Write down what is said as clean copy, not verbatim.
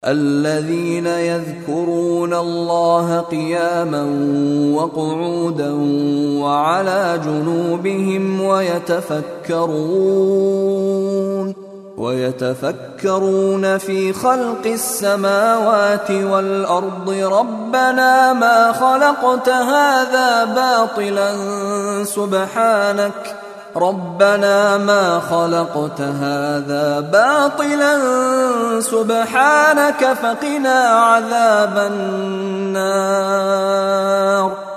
الذين يذكرون الله قياما وقعودا وعلى جنوبهم ويتفكرون في خلق السماوات والأرض ربنا ما خلقت هذا باطلا سبحانك فقنا عذاب النار.